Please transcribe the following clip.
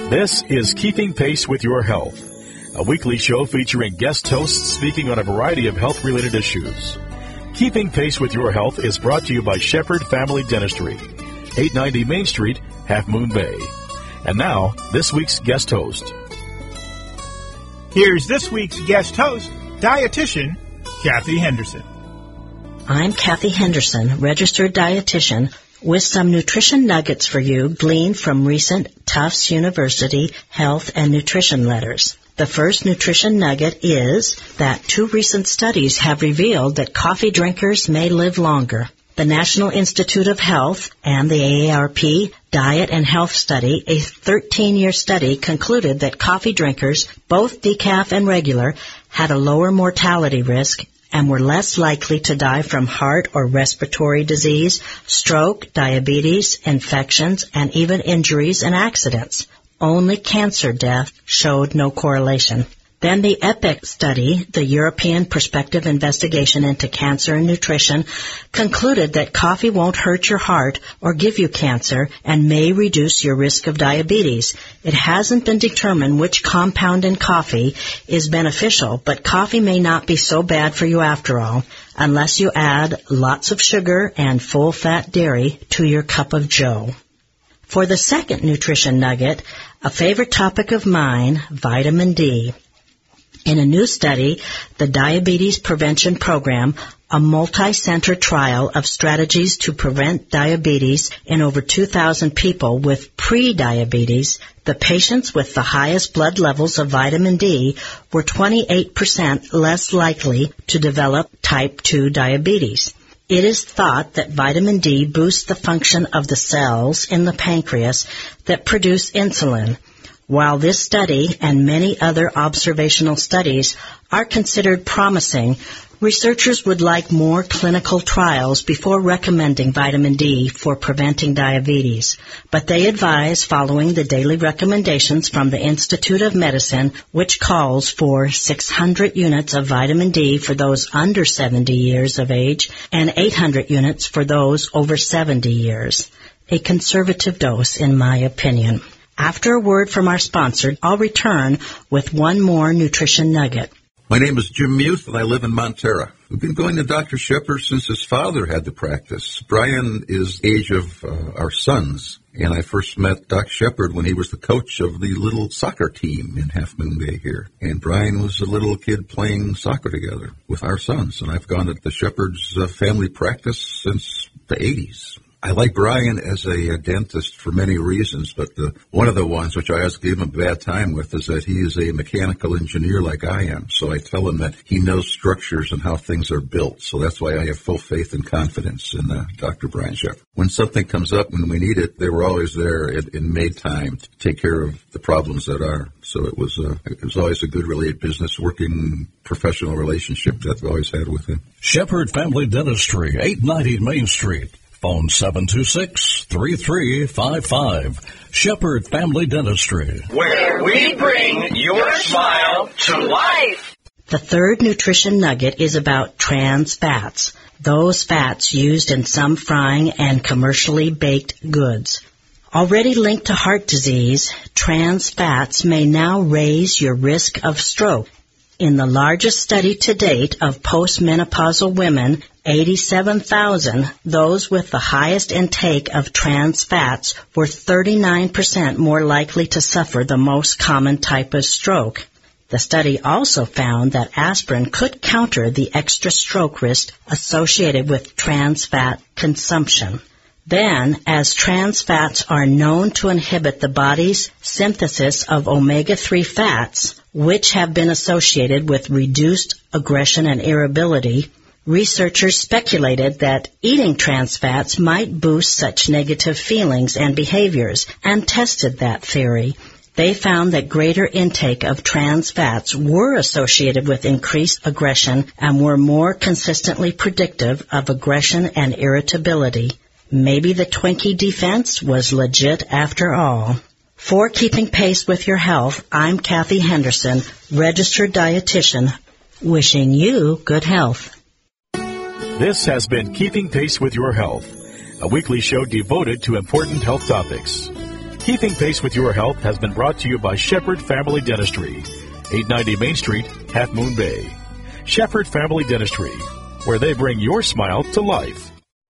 This is Keeping Pace with Your Health, a weekly show featuring guest hosts speaking on a variety of health-related issues. Keeping Pace with Your Health is brought to you by Shepherd Family Dentistry, 890 Main Street, Half Moon Bay. And now, this week's guest host. Here's this week's guest host, dietitian Kathy Henderson. I'm Kathy Henderson, registered dietitian, with some nutrition nuggets for you gleaned from recent Tufts University Health and Nutrition Letters. The first nutrition nugget is that 2 recent studies have revealed that coffee drinkers may live longer. The National Institute of Health and the AARP Diet and Health Study, a 13-year study, concluded that coffee drinkers, both decaf and regular, had a lower mortality risk and were less likely to die from heart or respiratory disease, stroke, diabetes, infections, and even injuries and accidents. Only cancer death showed no correlation. Then the EPIC study, the European Prospective Investigation into Cancer and Nutrition, concluded that coffee won't hurt your heart or give you cancer and may reduce your risk of diabetes. It hasn't been determined which compound in coffee is beneficial, but coffee may not be so bad for you after all, unless you add lots of sugar and full-fat dairy to your cup of joe. For the second nutrition nugget, a favorite topic of mine, vitamin D. In a new study, the Diabetes Prevention Program, a multi-center trial of strategies to prevent diabetes in over 2,000 people with pre-diabetes, the patients with the highest blood levels of vitamin D were 28% less likely to develop type 2 diabetes. It is thought that vitamin D boosts the function of the cells in the pancreas that produce insulin. While this study and many other observational studies are considered promising, researchers would like more clinical trials before recommending vitamin D for preventing diabetes. But they advise following the daily recommendations from the Institute of Medicine, which calls for 600 units of vitamin D for those under 70 years of age and 800 units for those over 70 years. A conservative dose, in my opinion. After a word from our sponsor, I'll return with one more nutrition nugget. My name is Jim Muth, and I live in Montera. We've been going to Dr. Shepherd since his father had the practice. Brian is the age of our sons, and I first met Doc Shepherd when he was the coach of the little soccer team in Half Moon Bay here. And Brian was a little kid playing soccer together with our sons, and I've gone to the Shepherd's family practice since the 80s. I like Brian as a dentist for many reasons, but one of the ones which I always give him a bad time with is that he is a mechanical engineer like I am. So I tell him that he knows structures and how things are built. So that's why I have full faith and confidence in Dr. Brian Shepherd. When something comes up when we need it, they were always there and made time to take care of the problems that are. So it was always a good, really, business working professional relationship that I've always had with him. Shepherd Family Dentistry, 890 Main Street. Phone 726-3355. Shepherd Family Dentistry, where we bring your smile to life. The third nutrition nugget is about trans fats, those fats used in some frying and commercially baked goods. Already linked to heart disease, trans fats may now raise your risk of stroke. In the largest study to date of postmenopausal women, 87,000, those with the highest intake of trans fats were 39% more likely to suffer the most common type of stroke. The study also found that aspirin could counter the extra stroke risk associated with trans fat consumption. Then, as trans fats are known to inhibit the body's synthesis of omega-3 fats, which have been associated with reduced aggression and irritability, researchers speculated that eating trans fats might boost such negative feelings and behaviors, and tested that theory. They found that greater intake of trans fats were associated with increased aggression and were more consistently predictive of aggression and irritability. Maybe the Twinkie defense was legit after all. For Keeping Pace with Your Health, I'm Kathy Henderson, registered dietitian, wishing you good health. This has been Keeping Pace with Your Health, a weekly show devoted to important health topics. Keeping Pace with Your Health has been brought to you by Shepherd Family Dentistry, 890 Main Street, Half Moon Bay. Shepherd Family Dentistry, where they bring your smile to life.